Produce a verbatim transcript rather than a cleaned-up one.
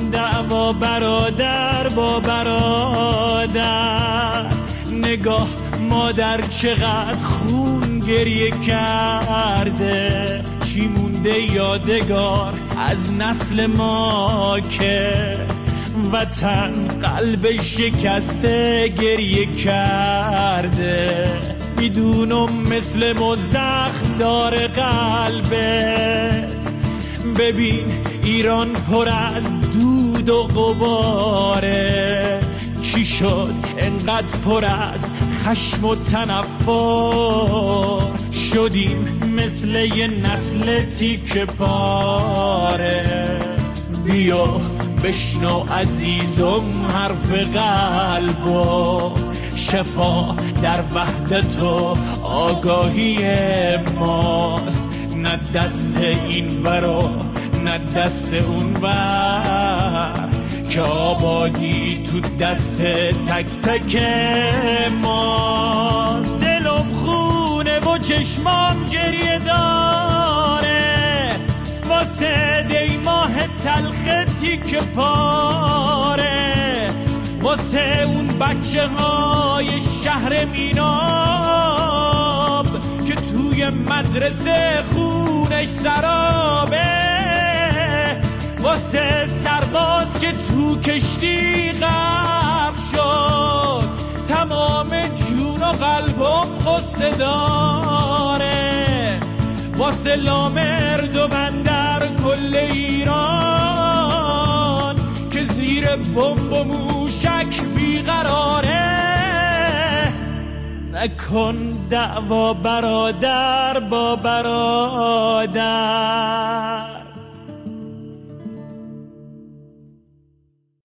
دعوا برادر با برادر. نگاه مادر چقدر خون گریه کرده، چی مونده یادگار از نسل ما که وطن قلب شکسته گریه کرده. میدونم مثل مزخم داره قلبت، ببین ایران پر از دود و غباره. چی شد انقدر پر از خشم و تنفر، شدیم مثل یه نسل تیکه پاره. بیا بشنو عزیزم حرف قلبو، شفا در وحدت و آگاهی ماست. نه دست این ورا نه دست اون ور، که آبادی تو دست تک تک ماست. دلم خونه و چشمام گریه داره، واسه دی ماه تلختی که پاره. واسه اون بچه های شهر میناب که توی مدرسه خونش سرابه. واسه سرباز که تو کشتی غرق شد، تمام جون و قلبم قصه داره. واسه لامرد و بندر کل ایران که زیر بمب و موشک بیقراره. نکن دعوا برادر با برادر.